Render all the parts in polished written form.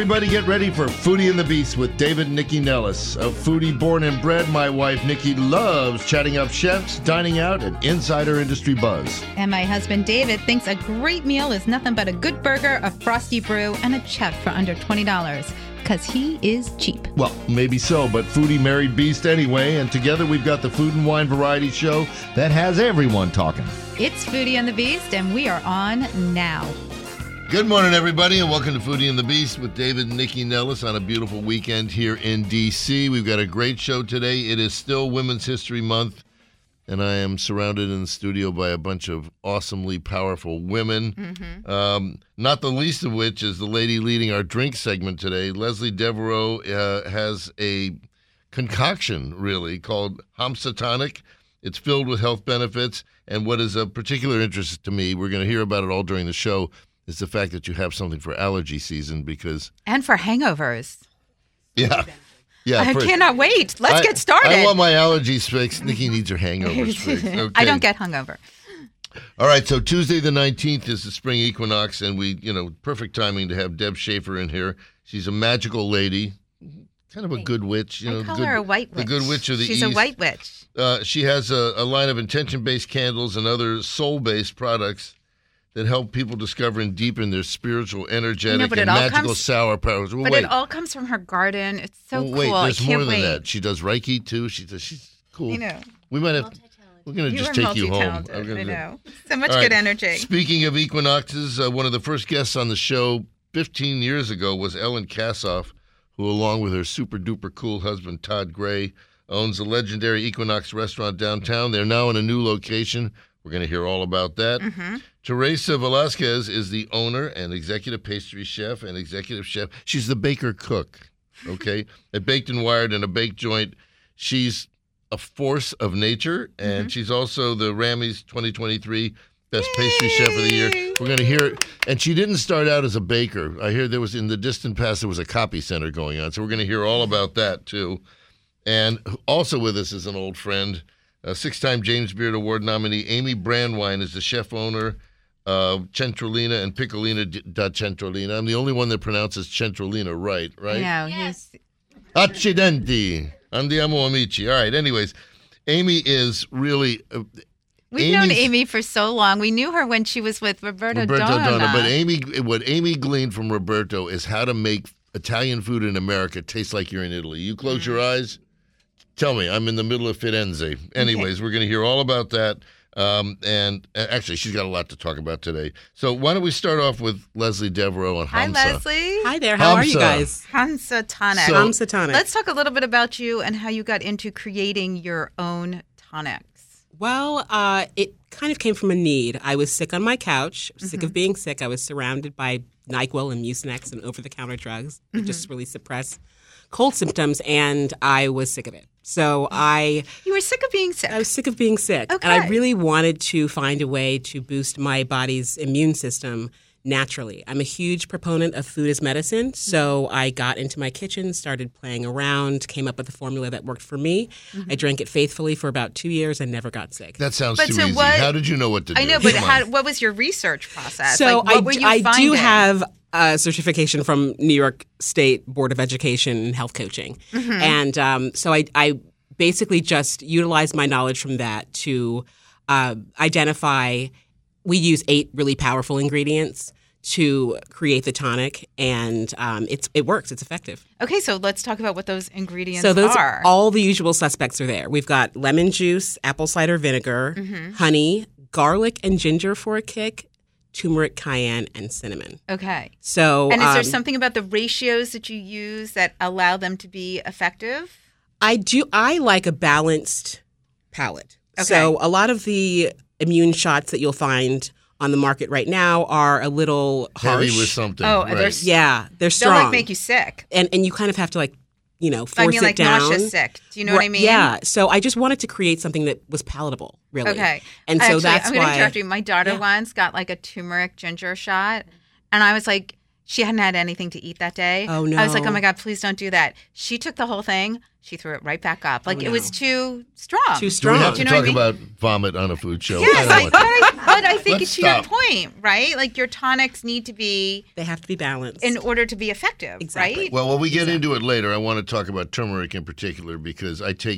everybody, get ready for Foodie and the Beast with David and Nikki Nellis. A foodie born and bred, my wife Nikki loves chatting up chefs, dining out, and insider industry buzz. And my husband David thinks a great meal is nothing but a good burger, a frosty brew, and a check for under $20. Because he is cheap. Well, maybe so, but Foodie married Beast anyway, and together we've got the Food and Wine Variety Show that has everyone talking. It's Foodie and the Beast, and we are on now. Good morning, everybody, and welcome to Foodie and the Beast with David and Nikki Nellis on a beautiful weekend here in D.C. We've got a great show today. It is still Women's History Month, and I am surrounded in the studio by a bunch of awesomely powerful women, not the least of which is the lady leading our drink segment today. Leslie Devereaux has a concoction, really, called Hamsa Tonic. It's filled with health benefits, and what is of particular interest to me, we're going to hear about it all during the show, is the fact that you have something for allergy season because... And for hangovers. Yeah. Yeah, I cannot wait. Let's get started. I want my allergies fixed. Nikki needs her hangovers fixed. Okay. I don't get hungover. All right, so Tuesday the 19th is the spring equinox, and perfect timing to have Deb Schaefer in here. She's a magical lady, kind of a good witch. I call her a white witch. The good witch of the East. She's a white witch. She has a line of intention-based candles and other soul-based products that help people discover and deepen their spiritual, energetic, and magical sour powers. But it all comes from her garden. It's so cool. Wait, there's more than that. She does Reiki, too. She's cool. I know. We might have... We're going to just take you home. I know. So much good energy. Speaking of equinoxes, one of the first guests on the show 15 years ago was Ellen Kassoff, who, along with her super-duper cool husband, Todd Gray, owns a legendary Equinox restaurant downtown. They're now in a new location. We're going to hear all about that. Teresa Velasquez is the owner and executive pastry chef and executive chef. She's the baker cook, okay? At Baked and Wired and a Bake Joint, she's a force of nature, and she's also the Rammy's 2023 Best Pastry Chef of the Year. We're going to hear, and she didn't start out as a baker. I hear there was, in the distant past, there was a copy center going on, so we're going to hear all about that, too. And also with us is an old friend, six-time James Beard Award nominee Amy Brandwine is the chef owner of Centrolina and Piccolina da Centrolina. I'm the only one that pronounces Centrolina right? No, yes. Accidenti. Andiamo amici. All right, anyways, Amy is really... We've known Amy for so long. We knew her when she was with Roberto Donna. But what Amy gleaned from Roberto is how to make Italian food in America taste like you're in Italy. You close your eyes... Tell me, I'm in the middle of Firenze. Anyways, we're going to hear all about that. And actually, she's got a lot to talk about today. So why don't we start off with Leslie Devereaux and Hamsa. Hi, Leslie. Hi there. How are you guys? Hamsa Tonic. Hamsa Tonic. Let's talk a little bit about you and how you got into creating your own tonics. Well, it kind of came from a need. I was sick on my couch, sick of being sick. I was surrounded by NyQuil and Mucinex and over-the-counter drugs that just really suppress cold symptoms, and I was sick of it. So You were sick of being sick? I was sick of being sick. Okay. And I really wanted to find a way to boost my body's immune system naturally. I'm a huge proponent of food as medicine, so I got into my kitchen, started playing around, came up with a formula that worked for me. I drank it faithfully for about 2 years and never got sick. That sounds too easy. How did you know what to do? I know, but what was your research process? So what were you I finding? do have a certification from New York State Board of Education and Health Coaching. And so I basically just utilized my knowledge from that to identify. We use 8 really powerful ingredients to create the tonic, and it works. It's effective. Okay, so let's talk about what those ingredients So those are. All the usual suspects are there. We've got lemon juice, apple cider vinegar, honey, garlic and ginger for a kick, turmeric, cayenne, and cinnamon. Okay. So, and is there something about the ratios that you use that allow them to be effective? I like a balanced palate. Okay. So a lot of the immune shots that you'll find on the market right now are a little harsh. Heavy with something. Oh, right. they're strong. They'll make you sick. And you kind of have to force I mean, it like down. nauseous sick. Do you know what I mean? Yeah. So I just wanted to create something that was palatable, really. Okay. And so that's I'm why. going to interrupt you. My daughter once got like a turmeric ginger shot, and I was like, she hadn't had anything to eat that day. Oh, no. I was like, oh my God, please don't do that. She took the whole thing. she threw it right back up. Like Oh, it was no. too strong. Too Do strong. we have to You know what talk I mean? about vomit on a food show? Yes, I don't want but I think Let's to your stop. point, right? Like your tonics need to be They have to be balanced. in order to be effective, Exactly. right? Well, when we get into it later, I want to talk about turmeric in particular because I take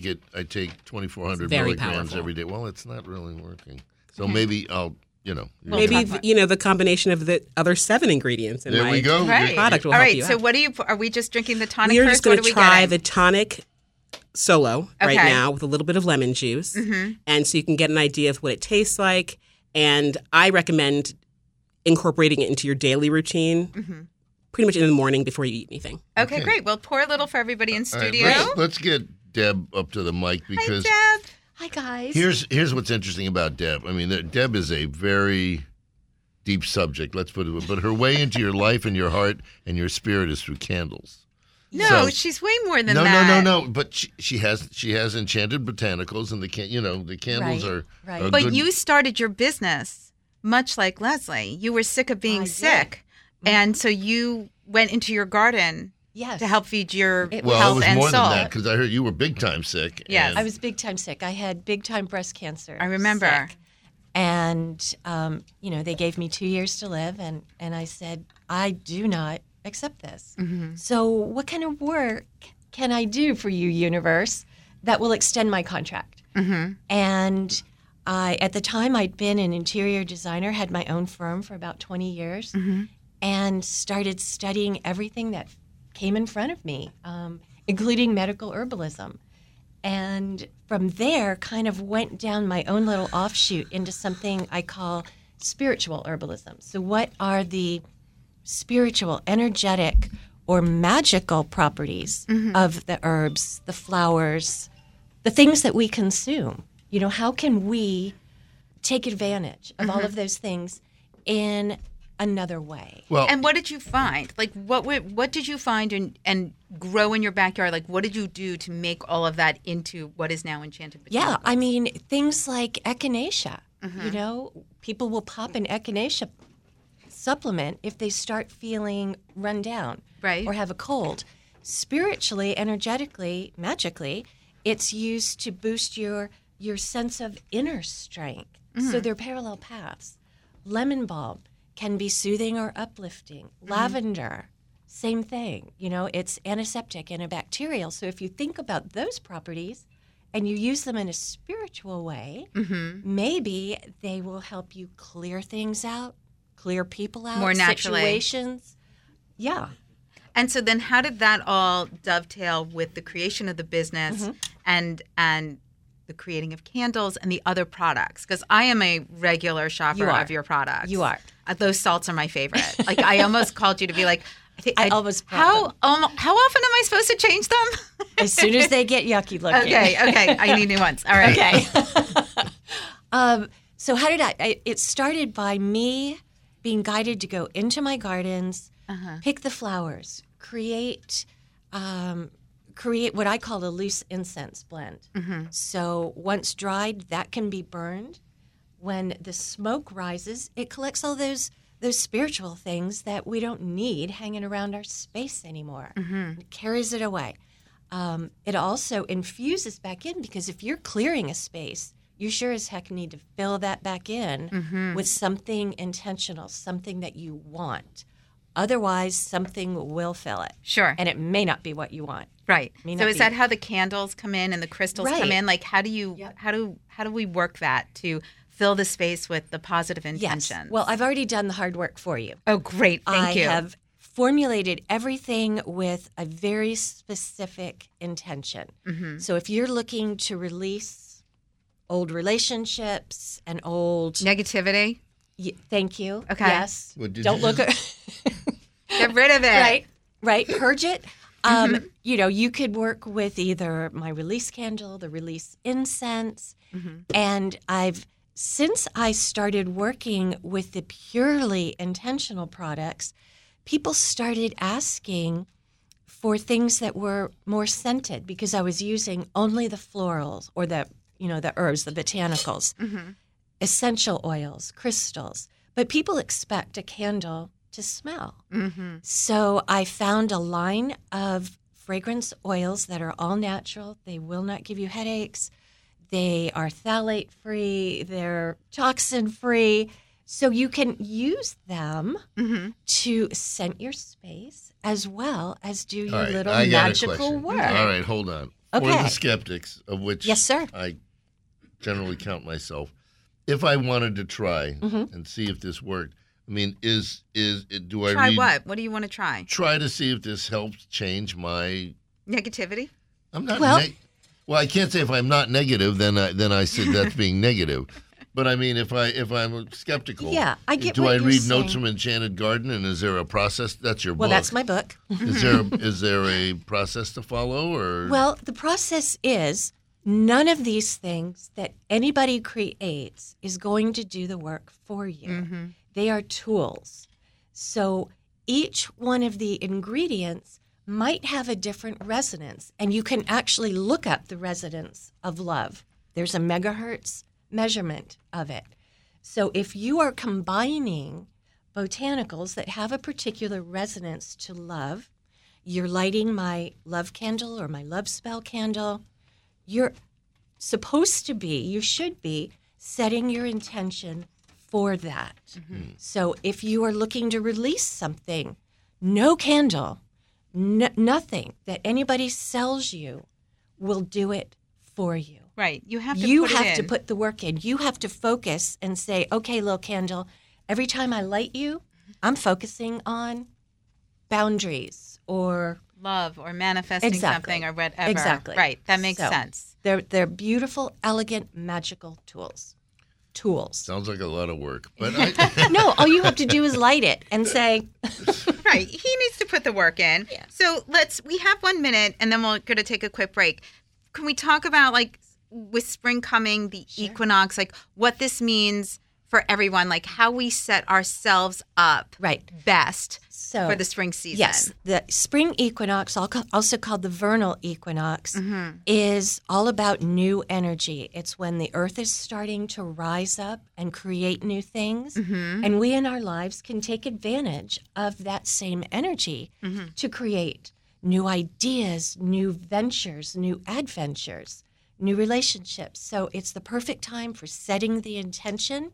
2,400 Very milligrams powerful. every day. Well, it's not really working. So maybe I'll, Maybe the combination of the other 7 ingredients in There my we go. Right. product will All help right. you So out. what are we just drinking the tonic We are first? just going What to are we try getting? the tonic solo right Okay. now with a little bit of lemon juice. Mm-hmm. And so you can get an idea of what it tastes like. And I recommend incorporating it into your daily routine pretty much in the morning before you eat anything. Okay, Okay. great. Well, pour a little for everybody in All right, studio. let's get Deb up to the mic because Hi, Deb. Hi, guys. here's what's interesting about Deb. I mean, Deb is a very deep subject, let's put it, but her way into your life and your heart and your spirit is through candles. No, So- she's way more than No, that. no. But she has enchanted botanicals, and the candles Right, are right. are But good. you started your business much like Leslie. You were sick of being I did. sick, and so you went into your garden Yes. to help feed your It well, health it was and more soul. than that because I heard you were big time sick. Yes. and- I was big time sick. I had big time breast cancer. I remember. sick. And, they gave me 2 years to live. And I said, I do not accept this. Mm-hmm. So, what kind of work can I do for you, universe, that will extend my contract? Mm-hmm. And at the time, I'd been an interior designer, had my own firm for about 20 years, Mm-hmm. and started studying everything that came in front of me, including medical herbalism. And from there, kind of went down my own little offshoot into something I call spiritual herbalism. So, what are the spiritual, energetic, or magical properties of the herbs, the flowers, the things that we consume? How can we take advantage of all of those things in another way? well, And what did you find? Like, what did you find and grow in your backyard? Like, what did you do to make all of that into what is now Enchanted Botanicals? Yeah, I mean, things like echinacea. People will pop an echinacea supplement if they start feeling run down Right. or have a cold. Spiritually, energetically, magically, it's used to boost your sense of inner strength. So they're parallel paths. Lemon balm can be soothing or uplifting. Lavender, same thing. It's antiseptic, antibacterial. So if you think about those properties and you use them in a spiritual way, maybe they will help you clear things out, clear people out, More naturally. situations. Yeah. And so then how did that all dovetail with the creation of the business and the creating of candles and the other products? Because I am a regular shopper You are. of your products. You are. Those salts are my favorite. Like I almost called you to be like, I almost brought how them. how often am I supposed to change them? As soon as they get yucky looking. Okay, I need new ones. All right. Okay. So how did it started by me being guided to go into my gardens, pick the flowers, create what I call a loose incense blend. So once dried, that can be burned. When the smoke rises, it collects all those spiritual things that we don't need hanging around our space anymore. It carries it away. It also infuses back in because if you're clearing a space, you sure as heck need to fill that back in with something intentional, something that you want. Otherwise, something will fill it. Sure. And it may not be what you want. Right. May So not is be. that how the candles come in and the crystals come Right. in? Like how do how do we work that to fill the space with the positive intentions? Yes. Well, I've already done the hard work for you. Oh, great. Thank you. I have formulated everything with a very specific intention. So if you're looking to release old relationships and old Negativity. thank you. Okay. Yes. What did Don't you look at Get rid of it. right. Purge it. You could work with either my release candle, the release incense, and since I started working with the purely intentional products, people started asking for things that were more scented because I was using only the florals or the herbs, the botanicals, essential oils, crystals. But people expect a candle to smell. So I found a line of fragrance oils that are all natural. They will not give you headaches. They are phthalate free. They're toxin free. So you can use them to scent your space as well as do your little I got a magical question. work. All right, hold on. Okay. For the skeptics, of which Yes, sir. I generally count myself, if I wanted to try and see if this worked, I mean, do I Try read? what? What do you want to try? Try to see if this helps change my. Negativity? I'm not. Well- Well, I can't say if I'm not negative, then I said that's being negative. But I mean, if I'm skeptical, Yeah, I get Do what I you're read Notes saying. from Enchanted Garden, and is there a process? That's your Well, book. that's my book. Is there a process to follow, or Well, the process is none of these things that anybody creates is going to do the work for you. They are tools. So each one of the ingredients might have a different resonance, and you can actually look up the resonance of love. There's a megahertz measurement of it. So if you are combining botanicals that have a particular resonance to love, you're lighting my love candle or my love spell candle, you should be setting your intention for that. So if you are looking to release something, no candle, nothing that anybody sells you will do it for you. Right. You have to You put it have in. to put the work in. You have to focus and say, okay, little candle, every time I light you, I'm focusing on boundaries or love or manifesting Exactly. something or whatever. Exactly. Right. That makes So, sense. They're beautiful, elegant, magical tools. sounds like a lot of work? But No, all you have to do is light it and say, Right. He needs to put the work in. Yeah. So we have 1 minute and then we're going to take a quick break. Can we talk about, like, with spring coming, the equinox, like what this means for everyone, like how we set ourselves up right. best So, for the spring season? Yes, the spring equinox, also called the vernal equinox, is all about new energy. It's when the earth is starting to rise up and create new things. And we in our lives can take advantage of that same energy to create new ideas, new ventures, new adventures, new relationships. So it's the perfect time for setting the intention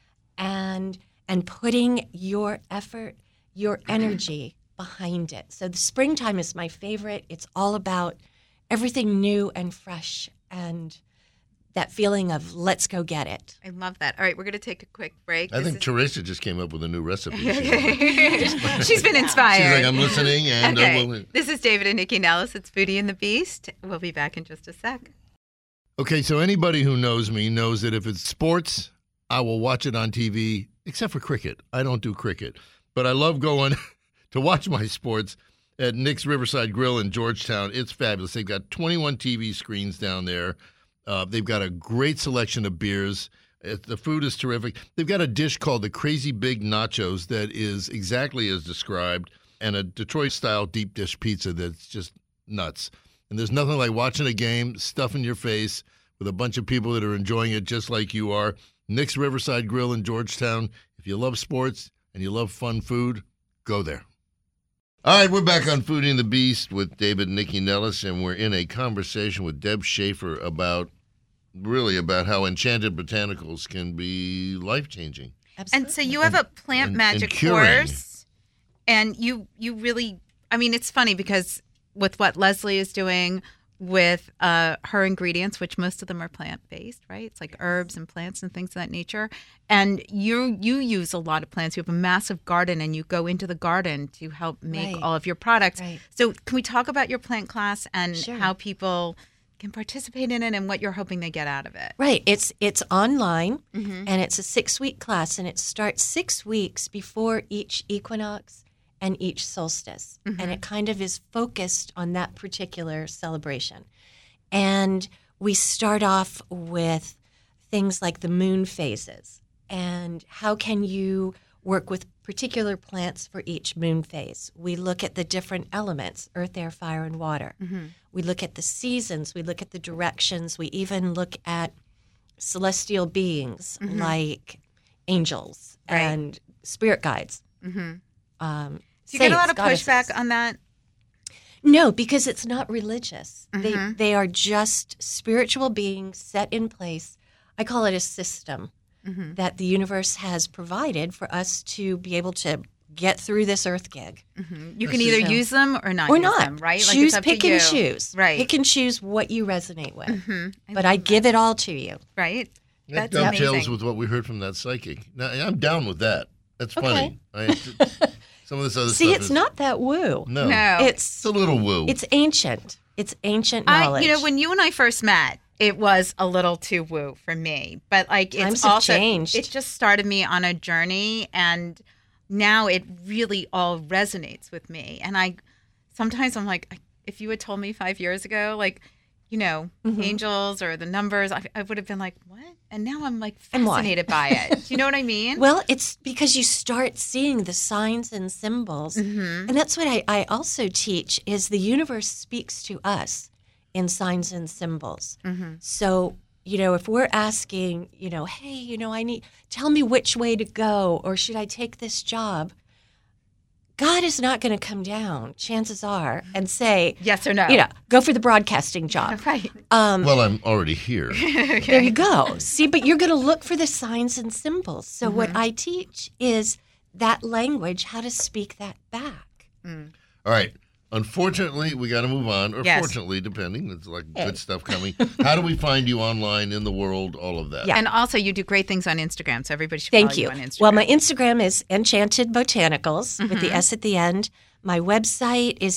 and putting your effort, your energy behind it. So the springtime is my favorite. It's all about everything new and fresh and that feeling of let's go get it. I love that. All right, we're going to take a quick break. I This think Teresa just came up with a new recipe. She's She's been inspired. like, I'm listening, and Okay. This is David and Nikki Nellis. It's Foodie and the Beast. We'll be back in just a sec. Okay, so anybody who knows me knows that if it's sports, I will watch it on TV, except for cricket. I don't do cricket. But I love going to watch my sports at Nick's Riverside Grill in Georgetown. It's fabulous. They've got 21 TV screens down there. They've got a great selection of beers. The food is terrific. They've got a dish called the Crazy Big Nachos that is exactly as described, and a Detroit-style deep dish pizza that's just nuts. And there's nothing like watching a game, stuff in your face, with a bunch of people that are enjoying it just like you are. Nick's Riverside Grill in Georgetown. If you love sports and you love fun food, go there. All right, we're back on Foodie and the Beast with David and Nikki Nellis, and we're in a conversation with Deb Schaefer about how enchanted botanicals can be life-changing. And so you have a plant and magic curing. course, and you really, I mean, it's funny because with what Leslie is doing with her ingredients, which most of them are plant-based, right? It's like herbs and plants and things of that nature. And you use a lot of plants. You have a massive garden, and you go into the garden to help make Right. all of your products. Right. So can we talk about your plant class and Sure. how people can participate in it and what you're hoping they get out of it? Right. It's online, and it's a 6-week class, and it starts 6 weeks before each equinox and each solstice. And it kind of is focused on that particular celebration. And we start off with things like the moon phases and how can you work with particular plants for each moon phase. We look at the different elements, earth, air, fire, and water. We look at the seasons. We look at the directions. We even look at celestial beings like angels Right. and spirit guides. Do you get a lot of saints, pushback goddesses. on that? No, because it's not religious. They are just spiritual beings set in place. I call it a system that the universe has provided for us to be able to get through this earth gig. You can either use them or not Or use not. them, right? Choose, it's up pick to you. and choose. Right. Pick and choose what you resonate with. But I give it all to you. Right? That That's dovetails amazing. with what we heard from that psychic. Now, I'm down with that. That's Okay. funny. Some of this other See, stuff it's is, not that woo. No. No. It's a little woo. It's ancient. It's ancient knowledge. When you and I first met, it was a little too woo for me. But like it's Times have also changed. it just started me on a journey, and now it really all resonates with me. And sometimes I'm like, if you had told me 5 years ago, like, angels or the numbers, I would have been like, what? And now I'm like And why? fascinated by it. Do you know what I mean? Well, it's because you start seeing the signs and symbols. And that's what I also teach is the universe speaks to us in signs and symbols. So, if we're asking, hey, tell me which way to go, or should I take this job? God is not going to come down, chances are, and say, yes or no. Go for the broadcasting job. Right. well, I'm already here. There you go. See, but you're going to look for the signs and symbols. So what I teach is that language, how to speak that back. All right. Unfortunately, we got to move on, or Yes. fortunately, depending. It's like good stuff coming. How do we find you online, in the world, all of that? Yeah. And also, you do great things on Instagram, so everybody should Thank follow you. on Instagram. Well, my Instagram is Enchanted Botanicals with the S at the end. My website is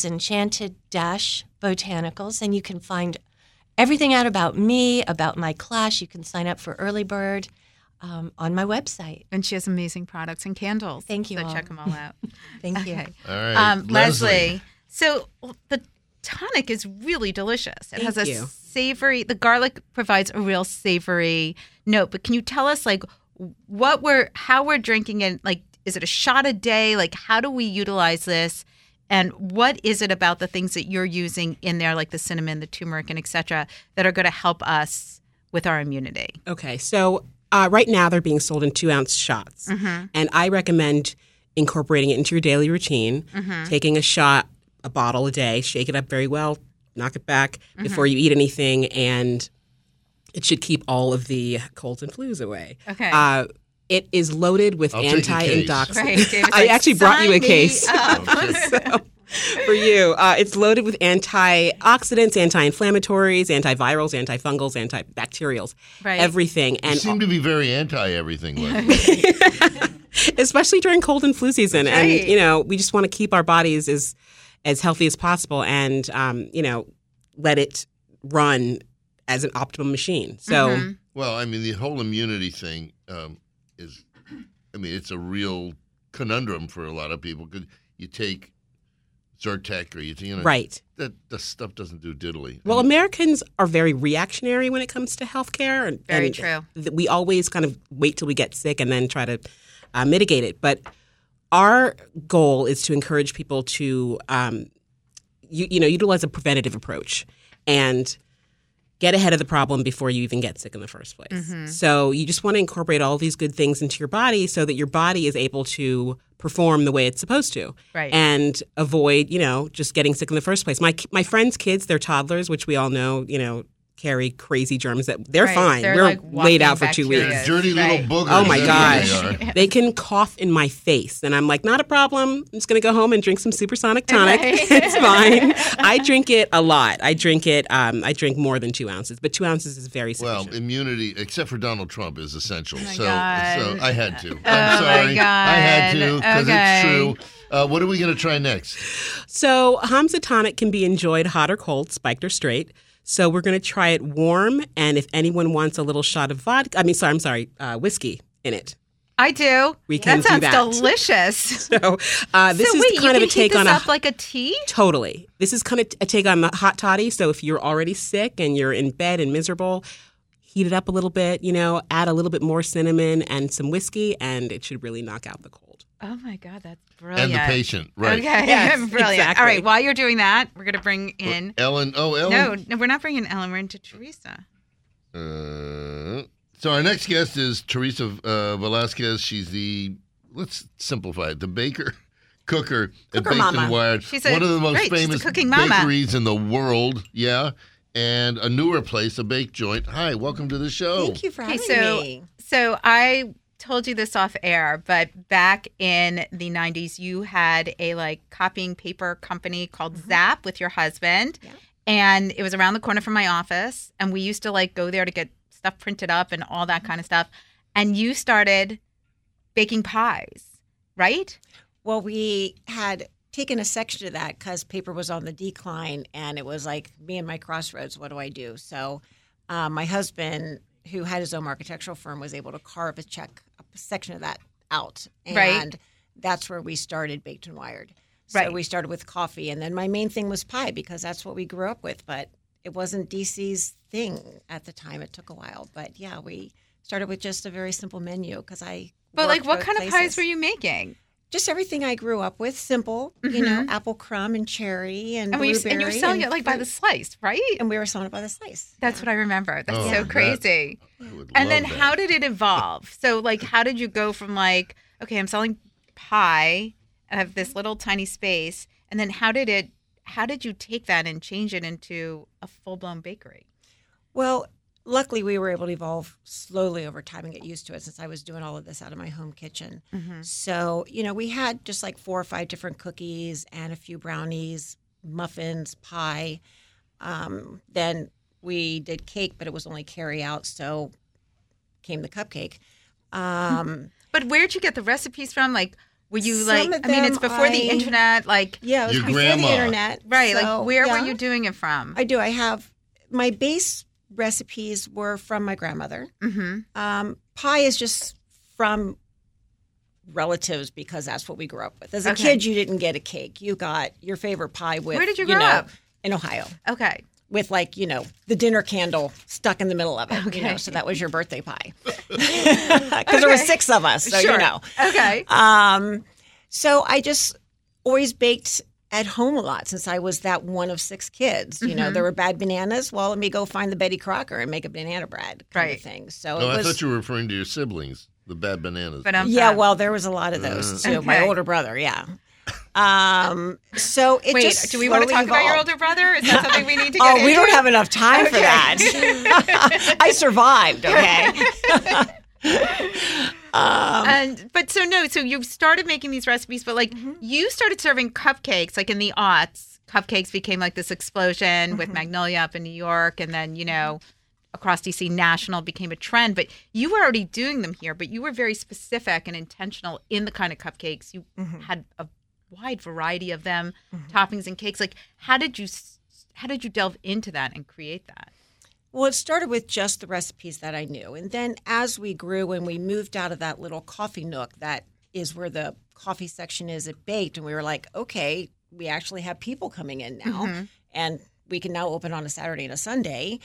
Enchanted-Botanicals, and you can find everything out about me, about my class. You can sign up for Early Bird on my website. And she has amazing products and candles. Thank you So all. check them all out. Thank you. Okay. All right. Leslie. So the tonic is really delicious. It has Thank a you. savory, the garlic provides a real savory note. But can you tell us like how we're drinking it? Like, is it a shot a day? Like, how do we utilize this? And what is it about the things that you're using in there, like the cinnamon, the turmeric, and et cetera, that are going to help us with our immunity? Okay, so right now they're being sold in 2-ounce shots. And I recommend incorporating it into your daily routine, taking a bottle a day, shake it up very well, knock it back before you eat anything, and it should keep all of the colds and flus away. Okay. It is loaded with I'll take a case. anti-intoxicants. Right, David's I like, actually brought you a "Sign me case. up." So, for you. It's loaded with antioxidants, anti-inflammatories, antivirals, antifungals, antibacterials, Right. everything. You And seem to be very anti-everything, Leslie. especially during cold and flu season. Right. And, we just want to keep our bodies as healthy as possible and, let it run as an optimum machine. So, Well, I mean, the whole immunity thing it's a real conundrum for a lot of people. Because you take Zyrtec or right. that the stuff doesn't do diddly. Well, Americans are very reactionary when it comes to healthcare. And, Very and true. We always kind of wait till we get sick and then try to mitigate it. But our goal is to encourage people to, utilize a preventative approach and get ahead of the problem before you even get sick in the first place. So you just want to incorporate all these good things into your body so that your body is able to perform the way it's supposed to. Right. And avoid, just getting sick in the first place. My friends' kids, they're toddlers, which we all know, carry crazy germs that they're Right. fine. They're We're like laid out for walking 2 bacteria. weeks. dirty Right. little boogers. Oh my that's gosh. what they are. They can cough in my face. And I'm like, not a problem. I'm just going to go home and drink some supersonic tonic. Right. It's fine. I drink it a lot. I drink more than 2 ounces, but 2 ounces is very Well, sufficient. immunity, except for Donald Trump, is essential. my so God. I had to. Oh I'm my sorry. I had to God. because Okay. it's true. What are we going to try next? So Hamza tonic can be enjoyed hot or cold, spiked or straight. So we're going to try it warm, and if anyone wants a little shot of whiskey in it. I do. We can that sounds do that. delicious. So this so is wait, kind you of a can heat take this on up like a tea? Totally. This is kind of a take on the hot toddy. So if you're already sick and you're in bed and miserable, heat it up a little bit, add a little bit more cinnamon and some whiskey, and it should really knock out the cold. Oh my God, that's brilliant. And the patient, right? Okay, Yes, brilliant. exactly. All right, while you're doing that, we're going to bring in. Ellen. Oh, No, Ellen. we're not bringing Ellen. We're into Teresa. So our next guest is Teresa Velasquez. She's let's simplify it, the baker, cooker at Cooker Baked Mama. and Wired. She's one of the most she's a famous cooking mama. bakeries in the world. Yeah. And a newer place, a bake joint. Hi, welcome to the show. Thank you for having so me. so I told you this off air, but back in the 90s, you had a like copying paper company called Zap with your husband. Yeah. And it was around the corner from my office. And we used to like go there to get stuff printed up and all that kind of stuff. And you started baking pies, right? Well, we had taken a section of that because paper was on the decline, and it was like me and my crossroads. What do I do? So my husband, who had his own architectural firm, was able to carve a section of that out. And Right. that's where we started Baked and Wired. So Right. we started with coffee, and then my main thing was pie because that's what we grew up with. But it wasn't DC's thing at the time. It took a while. But yeah, we started with just a very simple menu because I But like worked what both kind of pies places. were you making? Just everything I grew up with, simple, you know, apple crumb and cherry and And, blueberry. and you were selling it like by the fruit. slice, right? And we were selling it by the slice. That's what I remember. That's Oh, so that- crazy. I would And love then that. how did it evolve? So like how did you go from like, okay, I'm selling pie, I have this little tiny space, and then how did you take that and change it into a full-blown bakery? Well, luckily we were able to evolve slowly over time and get used to it since I was doing all of this out of my home kitchen. So, you know, we had just like 4 or 5 different cookies and a few brownies, muffins, pie. Then we did cake, but it was only carry out, so came the cupcake. But where'd you get the recipes from? Like were you Some like of I mean it's them before the I- internet, like Yeah, it was Your before grandma. the internet. right, So, like where yeah. were you doing it from? I do. I have my base recipes were from my grandmother. Pie is just from relatives because that's what we grew up with. As a Okay. kid, you didn't get a cake. You got your favorite pie with. Where did you grow know, up? In Ohio, Okay. with like the dinner candle stuck in the middle of it. Okay. So that was your birthday pie because there were 6 of us. So Sure. Okay. So I just always baked at home a lot since I was that one of 6 kids. You know, there were bad bananas. Well, let me go find the Betty Crocker and make a banana bread kind Right. of thing. So Oh, it I was. thought you were referring to your siblings, the bad bananas. But Yeah, well, there was a lot of those too. My Okay. older brother, yeah. So it Wait, just do we want to slowly talk about your evolved. older brother? Is that something we need to get Oh, into? we don't have enough time for that. I survived. Okay. So you started making these recipes, but like you started serving cupcakes, like in the aughts. Cupcakes became like this explosion with Magnolia up in New York, and then across DC, national became a trend. But you were already doing them here, but you were very specific and intentional in the kind of cupcakes. You had a wide variety of them, toppings and cakes. Like how did you delve into that and create that? Well, it started with just the recipes that I knew. And then as we grew and we moved out of that little coffee nook that is where the coffee section is at Baked, and we were like, okay, we actually have people coming in now, and we can now open on a Saturday and a Sunday.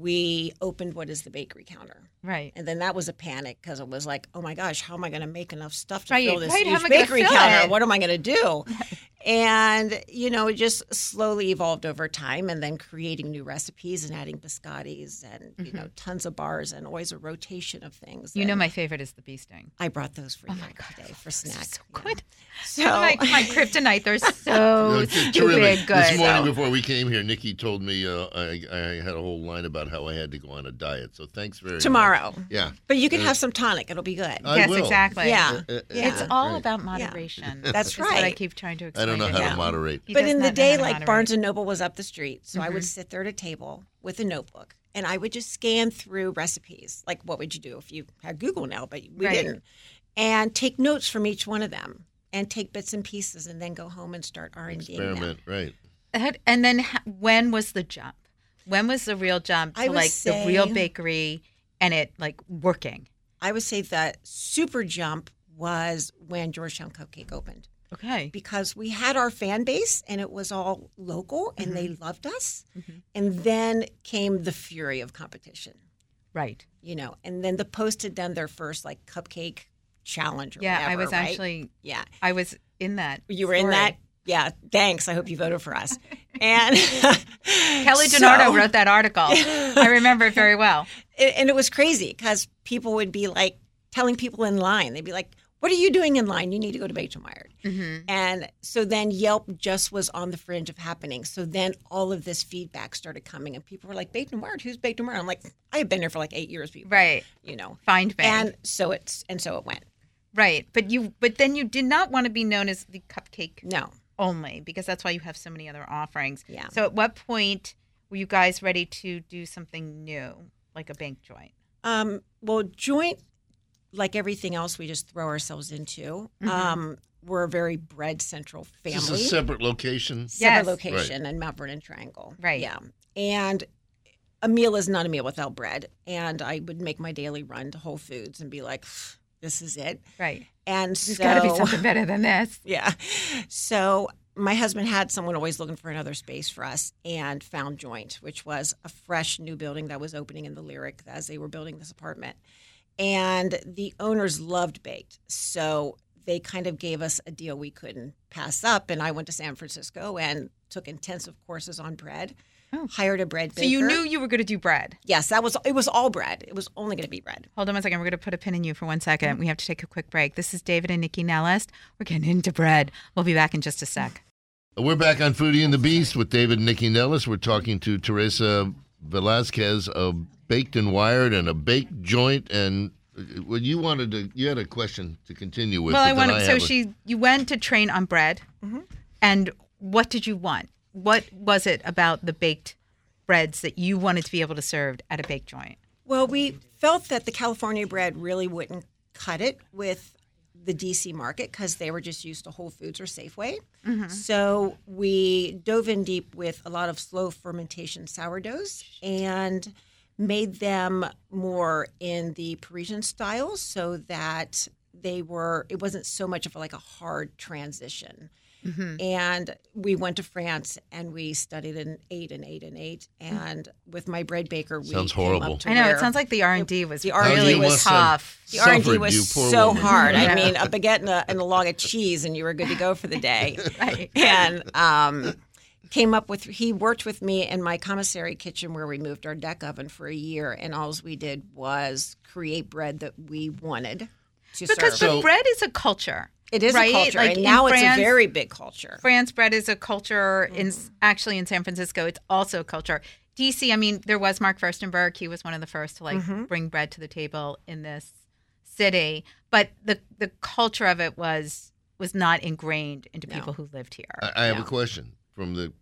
We opened what is the bakery counter. Right. And then that was a panic because it was like, oh my gosh, how am I going to make enough stuff to Right, fill this right, how huge am I gonna bakery fill counter? it? What am I going to do? And, it just slowly evolved over time, and then creating new recipes and adding biscottis and, tons of bars and always a rotation of things. You know, And my favorite is the bee sting. I brought those for you today for snack. So Yeah. good. So, my kryptonite. They're so It's stupid terrific. good. This morning before we came here, Nikki told me I had a whole line about how I had to go on a diet. So thanks very much. tomorrow. Yeah. But you can have some tonic. It'll be good. I Yes, will. exactly. Yeah. It's Yeah. all Right. about moderation. That's is what I right. keep trying to I explain. don't know to how him. to moderate. He But does in not the know day, how to like moderate. Barnes and Noble was up the street, so I would sit there at a table with a notebook, and I would just scan through recipes. Like, what would you do if you had Google now? But we Right. didn't. And take notes from each one of them, and take bits and pieces, and then go home and start R&Ding them. Experiment, right. And then when was the jump? When was the real jump I to would like the real say- bakery and it like working? I would say that super jump was when Georgetown Cupcake opened. Okay. Because we had our fan base and it was all local and they Mm-hmm. loved us. And then came the fury of competition, Right. and then the Post had done their first like cupcake challenge or Yeah, I whatever, was right? actually Yeah. I was in that. You were in story. that? Yeah. Thanks. I hope you voted for us. And Kelly DiNardo wrote that article. I remember it very well. And it was crazy because people would be like telling people in line, they'd be like, what are you doing in line? You need to go to Baked and Wired. And so then Yelp just was on the fringe of happening. So then all of this feedback started coming, and people were like, Baked and Wired, who's Baked and Wired? I'm like, I have been here for like 8 years, people. Right. You know. Find me. And so it went. Right. But then you did not want to be known as the cupcake No. only, because that's why you have so many other offerings. Yeah. So at what point were you guys ready to do something new, like a baked joint? Well, joint, like everything else we just throw ourselves into. We're a very bread central family. This is a separate location. Separate Yes. location in Mount Vernon Triangle. Right. Yeah. And a meal is not a meal without bread. And I would make my daily run to Whole Foods and be like, this is it. Right. And There's so, got to be something better than this. yeah. So my husband had someone always looking for another space for us and found Joint, which was a fresh new building that was opening in the Lyric as they were building this apartment. And the owners loved baked. So they kind of gave us a deal we couldn't pass up. And I went to San Francisco and took intensive courses on bread, hired a bread baker. So you knew you were going to do bread. Yes, it was all bread. It was only going to be bread. Hold on one second. We're going to put a pin in you for 1 second. We have to take a quick break. This is David and Nikki Nellist. We're getting into bread. We'll be back in just a sec. We're back on Foodie and the Beast with David and Nikki Nellis. We're talking to Teresa Velasquez of Baked and Wired and a baked joint. And what you had a question to continue with. Well, but then you went to train on bread. And what did you want? What was it about the baked breads that you wanted to be able to serve at a baked joint? Well, we felt that the California bread really wouldn't cut it with the DC market because they were just used to Whole Foods or Safeway. So we dove in deep with a lot of slow fermentation sourdoughs and made them more in the Parisian style so that it wasn't so much of like a hard transition. And we went to France and we studied an 8 and 8 and 8. And with my bread baker, we Sounds came horrible. up to I know. where It sounds like the R&D was the R&D really was tough. the R&D Suffered, was you poor so woman. hard. Yeah. I mean, a baguette and a log of cheese, and you were good to go for the day. Right. And he worked with me in my commissary kitchen where we moved our deck oven for a year, and all we did was create bread that we wanted to Because serve. the bread is a culture. It is right? a culture, Like and in now it's France- a very big culture. France bread is a culture. Actually in San Francisco, it's also a culture. DC, I mean, there was Mark Furstenberg. He was one of the first to bring bread to the table in this city. But the culture of it was not ingrained into people who lived here. I have a question from the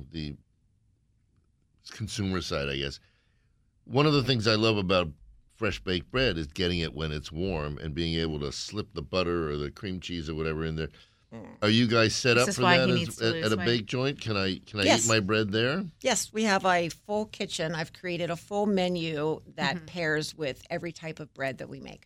consumer side, I guess. One of the things I love about fresh baked bread is getting it when it's warm and being able to slip the butter or the cream cheese or whatever in there. Are you guys set This up is for why that he needs to lose at a weight. baked joint? Can I Yes. eat my bread there? Yes, we have a full kitchen. I've created a full menu that pairs with every type of bread that we make.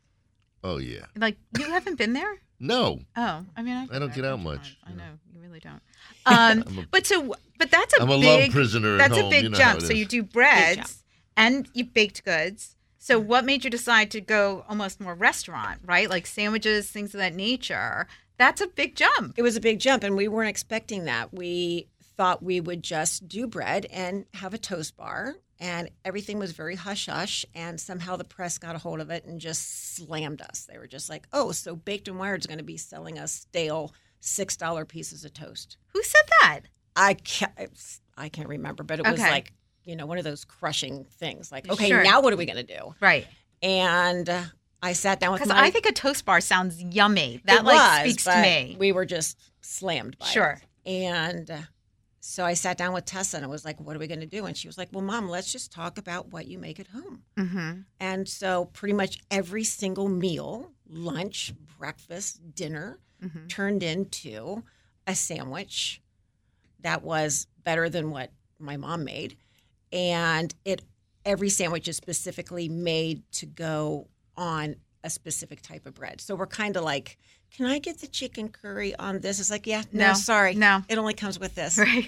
Oh yeah. Like, you haven't been there? No. Oh, I mean, I don't get out much. I know you really don't. But that's I'm a big, love prisoner at That's a home. big You know how jump. it So is. you do jump. breads and you baked goods. So what made you decide to go almost more restaurant, right? Like sandwiches, things of that nature. That's a big jump. It was a big jump, and we weren't expecting that. We thought we would just do bread and have a toast bar, and everything was very hush-hush, and somehow the press got a hold of it and just slammed us. They were just like, oh, so Baked and Wired is going to be selling us stale $6 pieces of toast. Who said that? I can't remember, but it was Okay. like, one of those crushing things. Like, okay, Sure. now what are we going to do? Right. And I sat down with Because my... I think a toast bar sounds yummy. That It like was, speaks to but me. We were just slammed by Sure. it. And so I sat down with Tessa and I was like, what are we going to do? And she was like, well, Mom, let's just talk about what you make at home. Mm-hmm. And so pretty much every single meal, lunch, breakfast, dinner, turned into a sandwich that was better than what my mom made. And every sandwich is specifically made to go on a specific type of bread. So we're kind of like, can I get the chicken curry on this? It's like, no, sorry. No. It only comes with this. Right.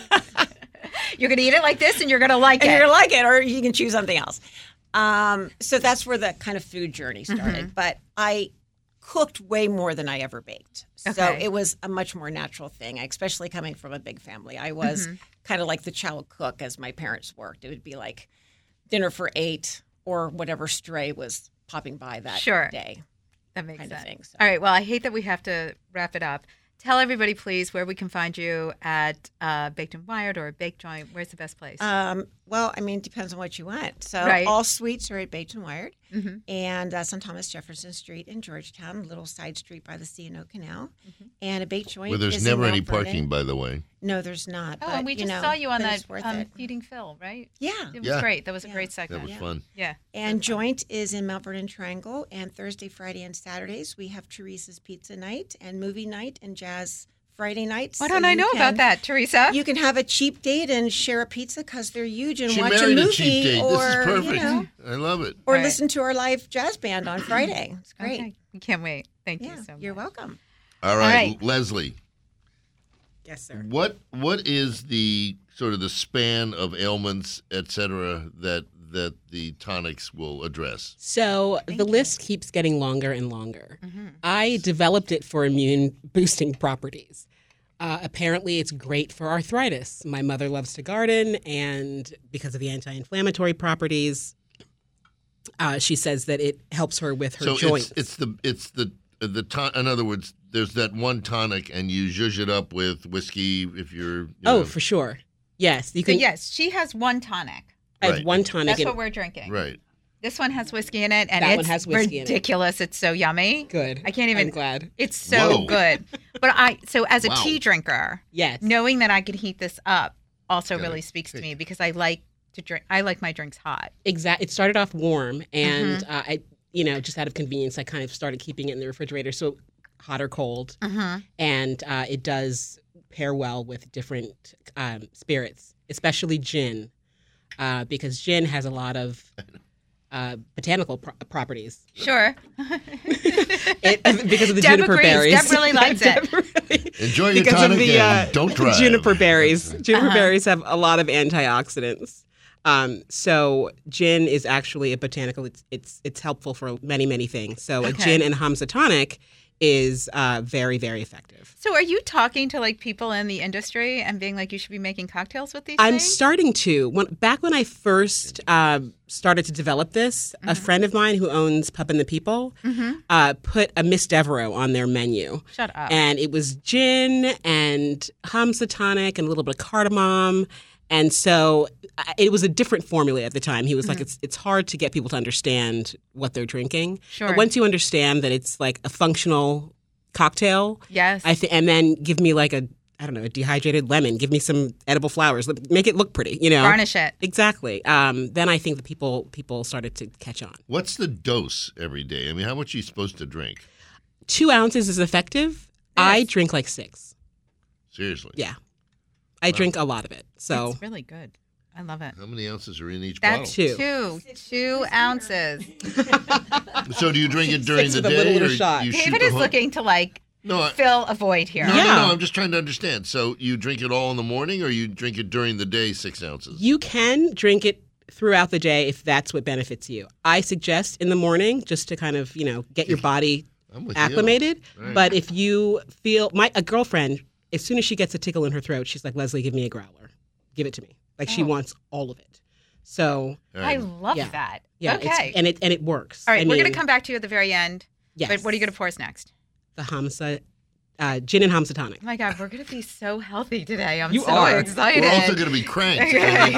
You're going to eat it like this and you're going to like And it. you're going to like it, or you can choose something else. So that's where the kind of food journey started. But I cooked way more than I ever baked. So Okay. it was a much more natural thing, especially coming from a big family. I was kind of like the child cook as my parents worked. It would be like dinner for 8 or whatever stray was popping by that Sure. day. That makes kind sense. of thing. So. All right. Well, I hate that we have to wrap it up. Tell everybody, please, where we can find you at Baked and Wired or Bake Joint. Where's the best place? Well, I mean, it depends on what you want. So Right. all suites are at Baked and Wired, and that's on Thomas Jefferson Street in Georgetown, a little side street by the C&O Canal. And a Bake Joint Where there's is in never any Mount Vernon. parking, by the way. No, there's not. Oh, but, and we just know, saw you on but that it's worth it. Feeding Phil, right? Yeah. It was Yeah. great. That was a great That segment. was fun. Yeah. And Joint is in Mount Vernon Triangle. And Thursday, Friday, and Saturdays, we have Teresa's Pizza Night and Movie Night and Jazz Friday nights. Why So don't I you know about can- that, Teresa? You can have a cheap date and share a pizza because they're huge and She watch a married movie a cheap date. or, This is perfect. You know, I love it. or Right. listen to our live jazz band on Friday. It's great. Okay. We can't wait. Thank Yeah, you so much. you're welcome. All right, right. Leslie. Yes, sir. What is the sort of the span of ailments, et cetera, that the tonics will address? So the list keeps getting longer and longer. I developed it for immune boosting properties. Apparently, it's great for arthritis. My mother loves to garden, and because of the anti-inflammatory properties, she says that it helps her with her So joints. it's the in other words, there's that one tonic, and you zhuzh it up with whiskey if you're. You know, for sure. Yes, you So can. yes, she has one tonic. I have Right. one tonic. That's and- what we're drinking. right. This one has whiskey in it, and That one it's has whiskey in it. ridiculous. It's so yummy. Good. I can't even. I'm glad. It's so Whoa. good. But so as a Wow. tea drinker, Yes. knowing that I can heat this up also Gotta really speaks to kick. me because I like to drink. I like my drinks hot. Exactly. It started off warm, and Mm-hmm. I, just out of convenience, I kind of started keeping it in the refrigerator, so hot or cold, and it does pair well with different spirits, especially gin, because gin has a lot of botanical properties. Sure. Because of the Deb juniper agrees. berries. Deb really likes it. Deb really- Enjoy your because tonic of the and don't drive. juniper berries. Juniper Uh-huh. berries have a lot of antioxidants. So gin is actually a botanical. It's helpful for many, many things. So a Okay. gin and Hamsa tonic is very, very effective. So are you talking to like people in the industry and being like, you should be making cocktails with these I'm things? starting to. Back when I first started to develop this, a friend of mine who owns Pup and the People put a Miss Devereaux on their menu. Shut up. And it was gin and Hamsa tonic and a little bit of cardamom. And so it was a different formula at the time. He was like, it's hard to get people to understand what they're drinking. Sure. But once you understand that it's like a functional cocktail, Yes. and then give me like a dehydrated lemon, give me some edible flowers, make it look pretty, Garnish it. Exactly. Then I think the people started to catch on. What's the dose every day? I mean, how much are you supposed to drink? 2 ounces is effective. I drink like 6. Seriously. Yeah. I drink a lot of it. So It's really good. I love it. How many ounces are in each That's bottle? 2 ounces. So do you drink it during Six the with a day, little or shot. you shoot David the is whole- looking to like No, fill a void here. No, Yeah. no, I'm just trying to understand. So you drink it all in the morning, or you drink it during the day, 6 ounces? you can drink it throughout the day if that's what benefits you. I suggest in the morning just to kind of, get your body I'm with acclimated. Right. But if you feel a girlfriend, as soon as she gets a tickle in her throat, she's like, Leslie, give me a growler. Give it to me. Like she wants all of it. So All I right. love Yeah. that. yeah, Okay. and it works. All right, I we're going mean, to come back to you at the very end. Yes. But what are you going to pour us next? The Hamsa, gin and Hamsa tonic. Oh my God, we're going to be so healthy today. I'm You so are. excited. We're also going to be cranked.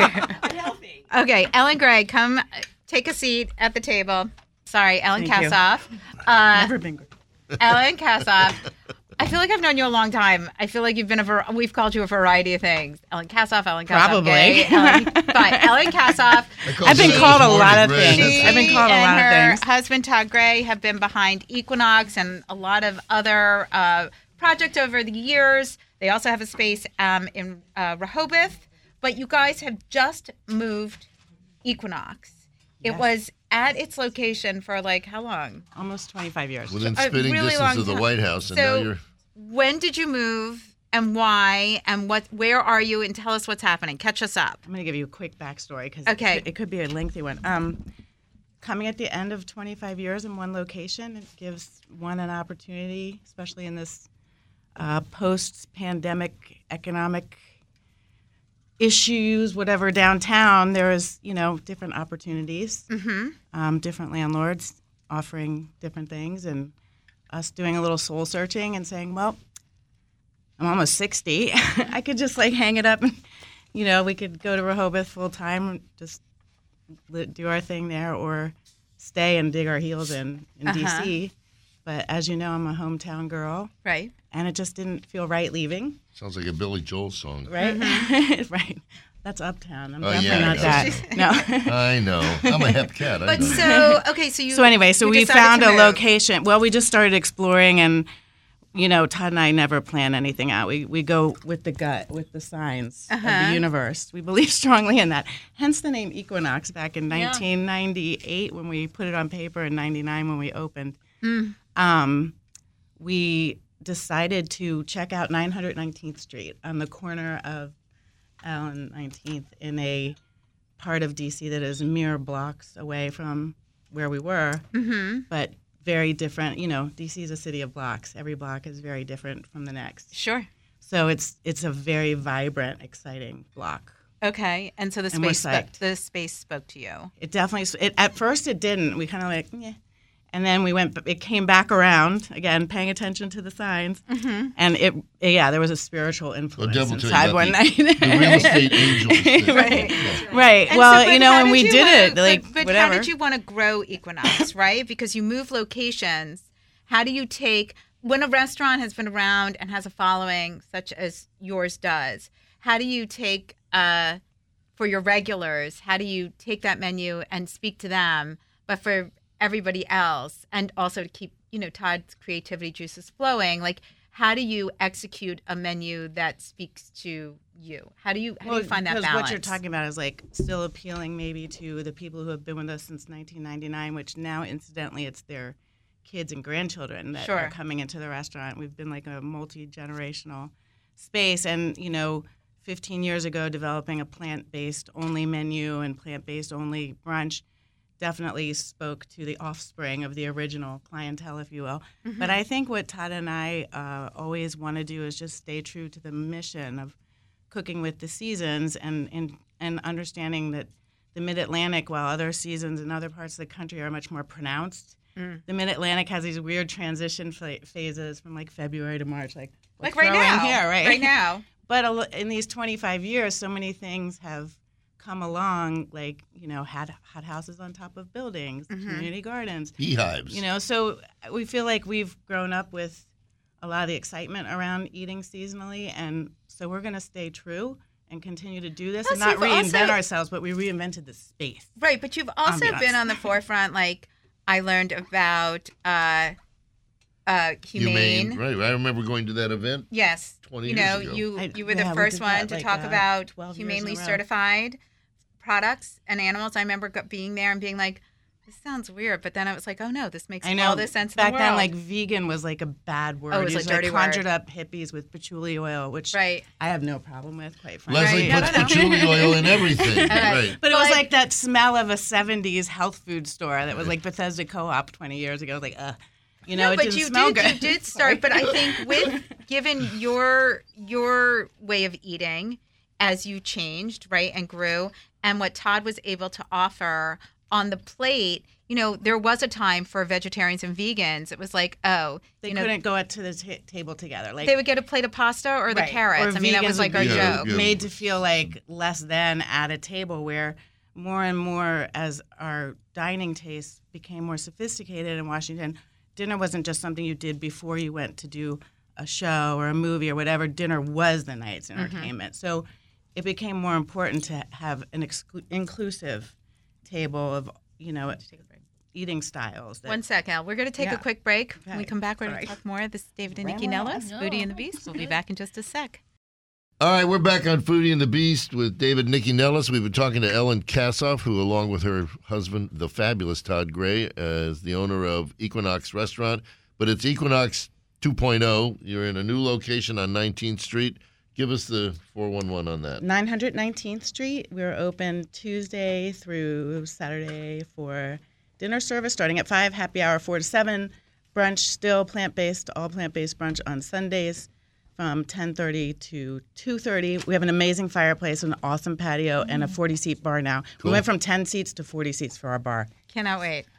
Okay, Ellen Gray, come take a seat at the table. Sorry, Ellen Thank you. Kassoff. Never been good. Ellen Kassoff. I feel like I've known you a long time. I feel like we've called you a variety of things. Ellen Kassoff, Ellen Kassoff. Probably. Gay, Ellen Kassoff. I've been called a lot of Gray. things. I've been called a and lot of her things. husband, Todd Gray, have been behind Equinox and a lot of other projects over the years. They also have a space in Rehoboth. But you guys have just moved Equinox. It Yes. was at its location for like how long? Almost 25 years. Within A spitting really distance long of the time. White House, and So- now you're. When did you move and why and where are you and tell us what's happening. Catch us up. I'm going to give you a quick backstory because Okay. it could be a lengthy one. Coming at the end of 25 years in one location, it gives one an opportunity, especially in this post-pandemic economic issues, whatever, downtown. There is, different opportunities, different landlords offering different things, and us doing a little soul searching and saying, well, I'm almost 60. I could just like hang it up and, we could go to Rehoboth full time, just do our thing there, or stay and dig our heels in D.C. But as you know, I'm a hometown girl. Right. And it just didn't feel right leaving. Sounds like a Billy Joel song. Right? Right. That's Uptown. I'm Oh, definitely yeah, not that. No. I know. I'm a hep cat. I But know. so anyway, so you we decided found to a move. location. Well, we just started exploring, and Todd and I never plan anything out. We go with the gut, with the signs of the universe. We believe strongly in that. Hence the name Equinox back in 1998 when we put it on paper, and 99 when we opened. We decided to check out 919th Street on the corner of Allen 19th in a part of D.C. that is mere blocks away from where we were, but very different. D.C. is a city of blocks. Every block is very different from the next. Sure. So it's a very vibrant, exciting block. Okay, and so And we're psyched. the space spoke to you. It definitely. At first, it didn't. We kind of like, yeah. And then it came back around again, paying attention to the signs, and there was a spiritual influence Devil inside one night. The real estate angels. Right. Yeah. Right. And Well, so, but and we did it. But whatever. how did you want to grow Equinox, right? Because you move locations. How do you take when a restaurant has been around and has a following such as yours does? How do you take for your regulars? How do you take that menu and speak to them, but for everybody else, and also to keep Todd's creativity juices flowing? Like, how do you execute a menu that speaks to you? How do you find that because balance? what you're talking about is like still appealing maybe to the people who have been with us since 1999, which now incidentally it's their kids and grandchildren that are coming into the restaurant. We've been like a multi-generational space, and 15 years ago developing a plant-based only menu and plant-based only brunch definitely spoke to the offspring of the original clientele, if you will. But I think what Todd and I always want to do is just stay true to the mission of cooking with the seasons and understanding that the Mid-Atlantic, while other seasons in other parts of the country are much more pronounced, the Mid-Atlantic has these weird transition phases from like February to March, like right now. Here, right? Right now. But in these 25 years, so many things have come along, like hot houses on top of buildings, community gardens, Beehives. So we feel like we've grown up with a lot of the excitement around eating seasonally, and so we're going to stay true and continue to do this and not reinvent ourselves, but we reinvented the space. Right, but you've also been on the forefront. Like, I learned about Humane. Right. I remember going to that event. Yes. 20 years ago. You were the first one to talk about humanely certified products and animals. I remember being there and being like, this sounds weird, but then I was like, oh no, this makes all this sense in the world. Back then, like vegan was like a bad word. Oh, it was just like dirty conjured word. up hippies with patchouli oil, which I have no problem with, quite frankly. Leslie puts patchouli oil in everything. Right. But it was like that smell of a 70s health food store that was like Bethesda Co-op 20 years ago. It was like, it didn't smell good. You did start, but I think given your way of eating as you changed, right, and grew, and what Todd was able to offer on the plate, there was a time for vegetarians and vegans. It was like, they couldn't go to the table together. Like they would get a plate of pasta or the carrots. Or that was like our joke. Made to feel like less than at a table, where more and more as our dining tastes became more sophisticated in Washington, dinner wasn't just something you did before you went to do a show or a movie or whatever. Dinner was the night's entertainment. So it became more important to have an inclusive table of, eating styles. One sec, Al. We're going to take a quick break. Okay. When we come back, we're going to talk more. This is David and Nikki Nellis, Foodie and the Beast. We'll be back in just a sec. All right, we're back on Foodie and the Beast with David and Nikki Nellis. We've been talking to Ellen Kassoff, who, along with her husband, the fabulous Todd Gray, is the owner of Equinox Restaurant. But it's Equinox 2.0. You're in a new location on 19th Street. Give us the 411 on that. 919th Street. We're open Tuesday through Saturday for dinner service starting at 5, happy hour 4 to 7, brunch still plant-based, all plant-based brunch on Sundays from 10:30 to 2:30. We have an amazing fireplace, an awesome patio, and a 40-seat bar now. Cool. We went from 10 seats to 40 seats for our bar. Cannot wait.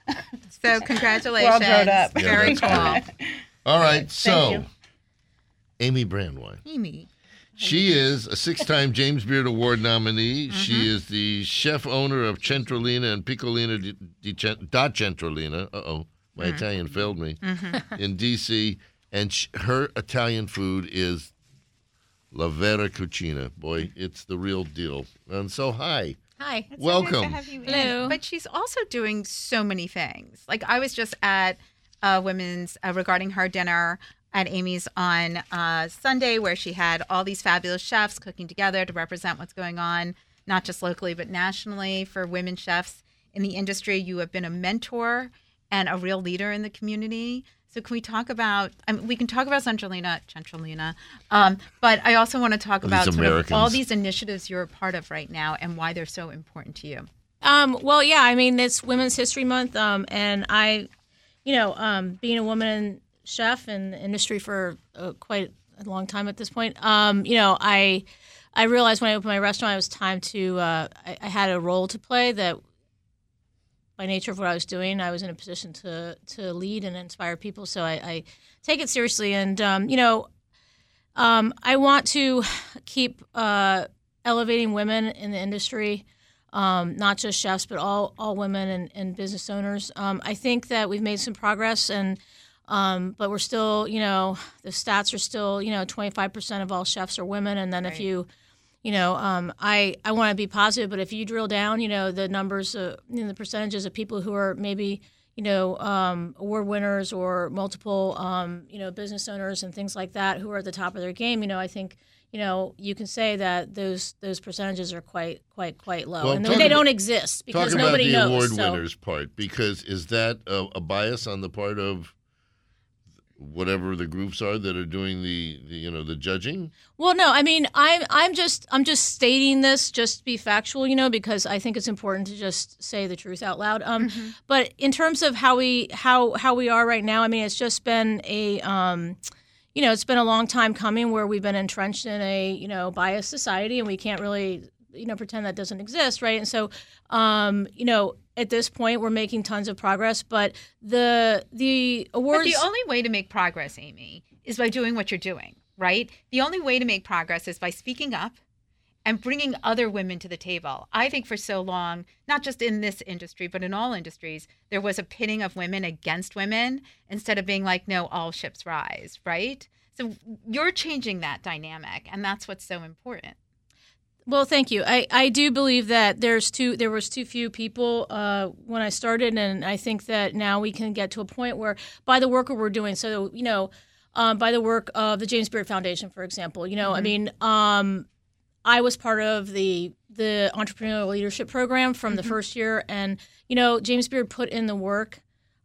So congratulations. Well grown up. Yeah, Very that's cool. All right, so you. Amy Brandwein. Amy. She is a 6-time James Beard Award nominee. She is the chef owner of Centrolina and Piccolina da Centrolina. My Italian failed me. In D.C. And her Italian food is La Vera Cucina. Boy, it's the real deal. And so, hi. Hi. It's Welcome. So nice to have you in. Hello. But she's also doing so many things. Like I was just at Women's regarding her dinner at Amy's on Sunday, where she had all these fabulous chefs cooking together to represent what's going on, not just locally but nationally for women chefs in the industry. You have been a mentor and a real leader in the community. So can we talk about? We can talk about Centrolina, but I also want to talk about sort of all these initiatives you're a part of right now and why they're so important to you. Well, yeah, I mean, it's Women's History Month, and I, being a woman chef in the industry for quite a long time at this point, I realized when I opened my restaurant, it was time to, I had a role to play that by nature of what I was doing, I was in a position to lead and inspire people. So I take it seriously. And, I want to keep elevating women in the industry, not just chefs, but all women and business owners. I think that we've made some progress, and but we're still, the stats are still, 25% of all chefs are women. And then Right. if you I want to be positive, but if you drill down, the numbers, the percentages of people who are maybe, award winners or multiple, business owners and things like that who are at the top of their game, I think, you can say that those percentages are quite low, Well, and talk they about- don't exist because Talk nobody about the knows. award winners part, because is that a bias on the part of whatever the groups are that are doing the judging? Well, no, I mean, I'm just stating this just to be factual, because I think it's important to just say the truth out loud. But in terms of how we are right now, I mean, it's just been it's been a long time coming where we've been entrenched in a biased society, and we can't really pretend that doesn't exist, right? And so at this point, we're making tons of progress, but the awards. But the only way to make progress, Amy, is by doing what you're doing, right? The only way to make progress is by speaking up and bringing other women to the table. I think for so long, not just in this industry, but in all industries, there was a pitting of women against women instead of being like, no, all ships rise, right? So you're changing that dynamic, and that's what's so important. Well, thank you. I do believe that there was too few people when I started, and I think that now we can get to a point where, by the work that we're doing, so by the work of the James Beard Foundation, for example, I mean, I was part of the entrepreneurial leadership program from the first year, and James Beard put in the work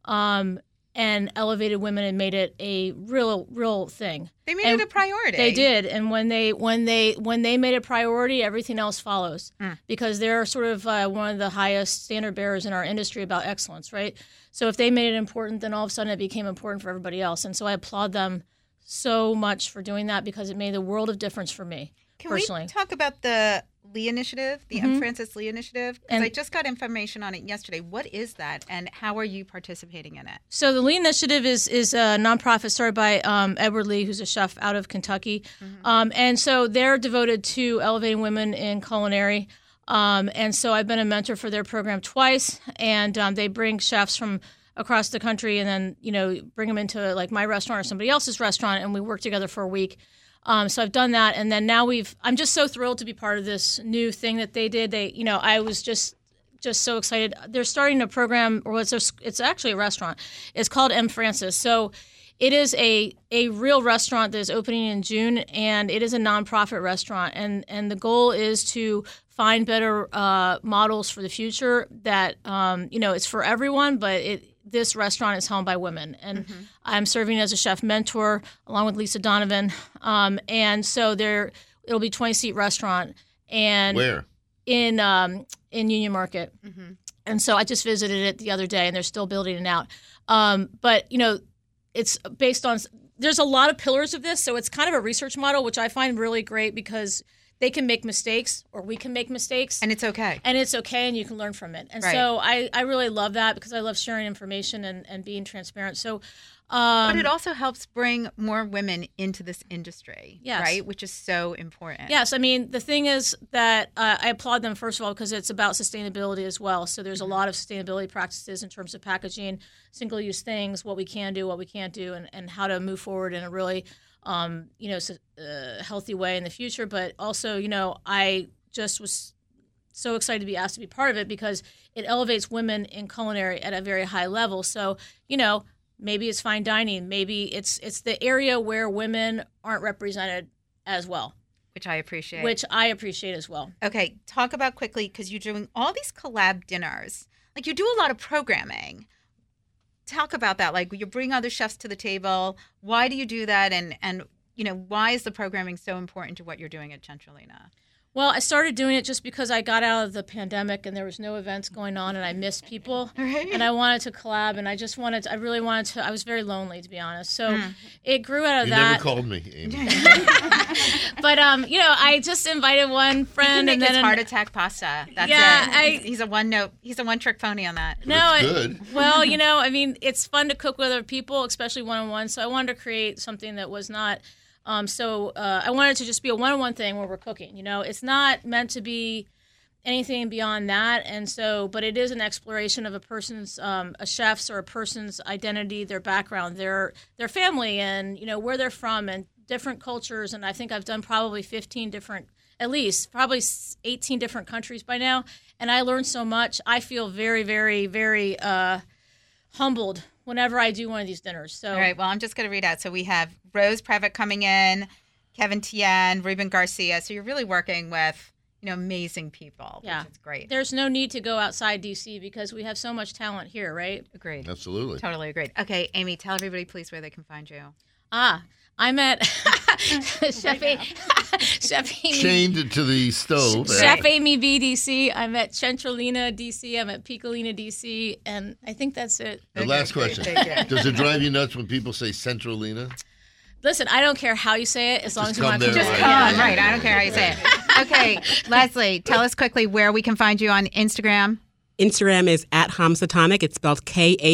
and elevated women and made it a real thing. They made it a priority. They did, and when they made it a priority, everything else follows because they're sort of one of the highest standard bearers in our industry about excellence, right? So if they made it important, then all of a sudden it became important for everybody else, and so I applaud them so much for doing that because it made a world of difference for me. Can personally. we talk about the Lee Initiative, the M. Francis Lee Initiative? Because And- I just got information on it yesterday. What is that, and how are you participating in it? So the Lee Initiative is a nonprofit started by Edward Lee, who's a chef out of Kentucky, and so they're devoted to elevating women in culinary. And so I've been a mentor for their program twice, and they bring chefs from across the country, and then bring them into like my restaurant or somebody else's restaurant, and we work together for a week. So I've done that, and then now I'm just so thrilled to be part of this new thing that they did. I was just so excited. They're starting a program, or it's actually a restaurant. It's called M. Francis. So it is a real restaurant that is opening in June, and it is a nonprofit restaurant. And the goal is to find better models for the future that, it's for everyone, but this restaurant is helmed by women. And I'm serving as a chef mentor along with Lisa Donovan. And so it'll be a 20-seat restaurant. And Where? In Union Market. And so I just visited it the other day, and they're still building it out. But, it's based on – there's a lot of pillars of this, so it's kind of a research model, which I find really great because they can make mistakes, or we can make mistakes. And it's okay. And it's okay, and you can learn from it. And so I really love that, because I love sharing information and being transparent. So, but it also helps bring more women into this industry, yes. right? Which is so important. Yes. I mean, the thing is that I applaud them, first of all, because it's about sustainability as well. So there's a lot of sustainability practices in terms of packaging, single-use things, what we can do, what we can't do, and how to move forward in a really healthy way in the future. But also, I just was so excited to be asked to be part of it, because it elevates women in culinary at a very high level. So, maybe it's fine dining. Maybe it's the area where women aren't represented as well. Which I appreciate. Which I appreciate as well. Okay, talk about quickly, because you're doing all these collab dinners. Like, you do a lot of programming. Talk about that. Like, you bring other chefs to the table. Why do you do that? And why is the programming so important to what you're doing at Centralina? Well, I started doing it just because I got out of the pandemic and there was no events going on, and I missed people. Right. And I wanted to collab, and I was very lonely, to be honest. So it grew out of that. You never called me, Amy. But, I just invited one friend. You can make and then heart attack pasta. That's it. He's a one-trick pony on that. But it's good. Well, it's fun to cook with other people, especially one-on-one. So I wanted to create something that was not... I wanted to just be a one-on-one thing where we're cooking. It's not meant to be anything beyond that. And so, but it is an exploration of a person's, a chef's or a person's identity, their background, their family, and, where they're from, and different cultures. And I think I've done probably 15 different, at least probably 18 different countries by now. And I learned so much. I feel very, very, very humbled whenever I do one of these dinners. So, all right, well, I'm just going to read out. So we have Rose Previtt coming in, Kevin Tien, Ruben Garcia. So you're really working with, amazing people, which is great. There's no need to go outside D.C. because we have so much talent here, right? Agreed. Absolutely. Totally agreed. Okay, Amy, tell everybody, please, where they can find you. I'm at Chef Amy. Chained to the stove. Chef Amy BDC. I'm at Centralina DC. I'm at Piccolina DC, and I think that's it. The last question: does it drive you nuts when people say Centralina? Listen, I don't care how you say it, as long as you want to just come. Right, I don't care how you say it. Okay, Leslie, tell us quickly where we can find you on Instagram. Instagram is at Hamsa Tonic. It's spelled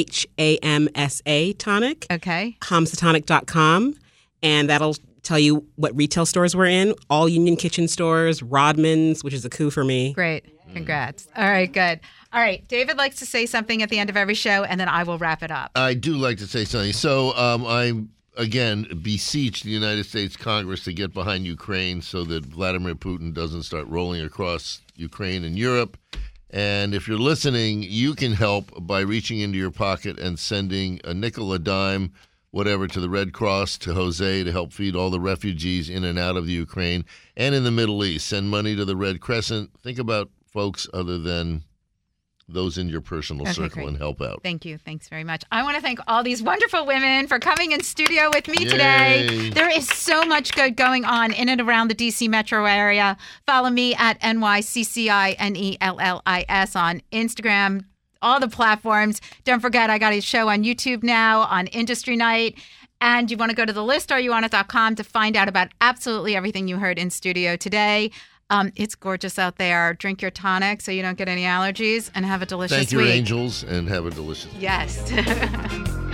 KHAMSA Tonic. Okay. HamsaTonic.com. And that'll tell you what retail stores we're in. All Union Kitchen stores, Rodman's, which is a coup for me. Great. Congrats. All right, good. All right, David likes to say something at the end of every show, and then I will wrap it up. I do like to say something. So I, again, beseech the United States Congress to get behind Ukraine so that Vladimir Putin doesn't start rolling across Ukraine and Europe. And if you're listening, you can help by reaching into your pocket and sending a nickel, a dime, whatever, to the Red Cross, to Jose, to help feed all the refugees in and out of the Ukraine and in the Middle East. Send money to the Red Crescent. Think about folks other than those in your personal circle, great, and help out. Thank you. Thanks very much. I want to thank all these wonderful women for coming in studio with me today. There is so much good going on in and around the D.C. metro area. Follow me at NYCCINELLIS on Instagram, all the platforms. Don't forget, I got a show on YouTube now on Industry Night. And you want to go to thelist.com to find out about absolutely everything you heard in studio today. It's gorgeous out there. Drink your tonic so you don't get any allergies, and have a delicious week. Thank your angels, and have a delicious week. Yes.